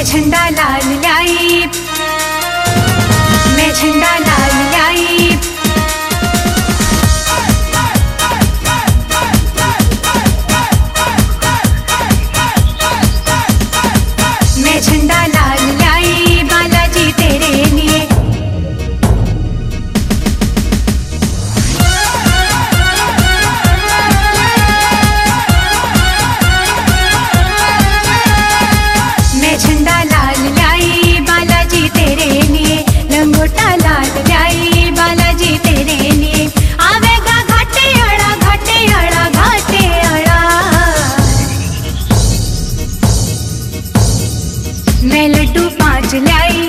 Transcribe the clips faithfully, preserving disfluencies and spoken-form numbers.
झंडा लाल लाई, मैं झंडा लाल लाई। मैं झंडा लाल लाई बालाजी तेरे लिए। मैं झंडा लाल लाई बालाजी तेरे लिए, लंगोटा लाल लाई बालाजी तेरे लिए। आवेगा घाटे अड़ा घाटे अड़ा घाटे अड़ा। मैं लड्डू पाँच लाई,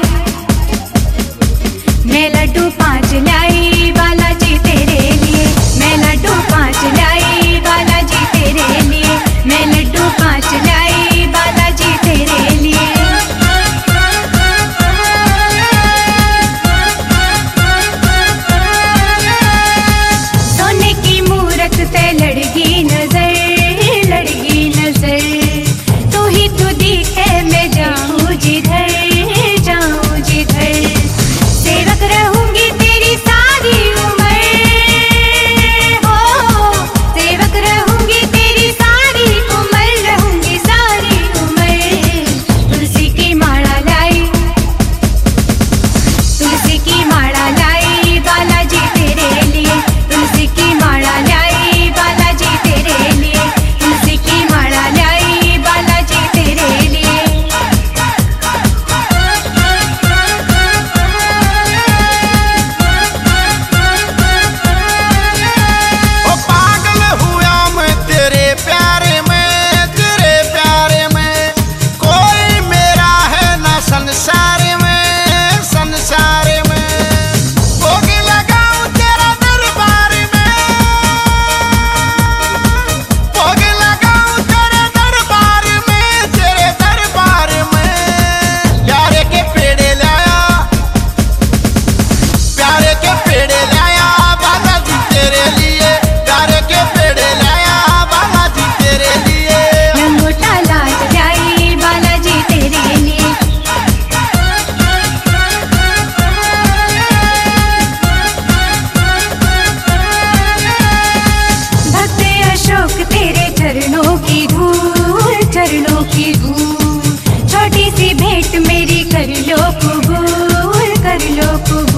मैं लड्डू पाँच लाई बालाजी तेरे लिए। मैं लड्डू पाँच लाई बालाजी तेरे लिए। मैं लड्डू पाँच लाई बालाजी तेरे लिए। सोने की मूरत से लड़गी नजर, लड़गी नजर। तू ही तू दिखे मैं जाऊं जिधर, जाऊं जिधर। सेवक रहूंगी तेरी सारी उम्र, हो सेवक रहूंगी तेरी सारी उम्र, रहूंगी सारी उम्र। तुलसी की माला लाई, तुलसी की माला लाई बालाजी तेरे लिए। तुलसी की माला लाई बालाजी तेरे लिए। तुलसी की माला लाई बालाजी तेरे लिए। ओ पागल हुआ मैं तेरे प्यारे में, तेरे प्यारे में। कोई मेरा है ना संसार में, संसार में। भोग लगाऊं तेरा दरबार में, भोग लगाऊं तेरे दरबार में, तेरे दरबार में। प्यारे के पेड़े लाया, प्यारे के पेड़े लाया बालाजी तेरे लिए। प्यारे के पेड़े लाया बालाजी तेरे लिए। लंगोटा लाल लाई बालाजी तेरे लिए। भक्त अशोक तेरे चरणों की धूल, चरणों की धूल। छोटी सी भेंट मेरी कर लो कबूल, कर लो कबूल।